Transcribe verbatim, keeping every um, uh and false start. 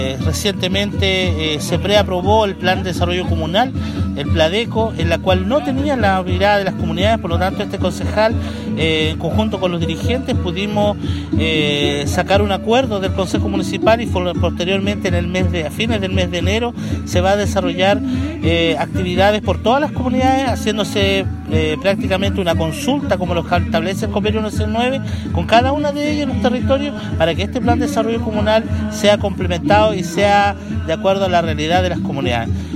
Eh, recientemente eh, se preaprobó el Plan de Desarrollo Comunal, el PLADECO, en la cual no tenían la mirada de las comunidades, por lo tanto este concejal, eh, en conjunto con los dirigentes, pudimos eh, sacar un acuerdo del Consejo Municipal y posteriormente en el mes de, a fines del mes de enero se va a desarrollar eh, actividades por todas las comunidades, haciéndose eh, prácticamente una consulta, como lo establece el convenio ciento nueve, con cada una de ellas en los territorios, para que este Plan de Desarrollo Comunal sea complementado y sea de acuerdo a la realidad de las comunidades.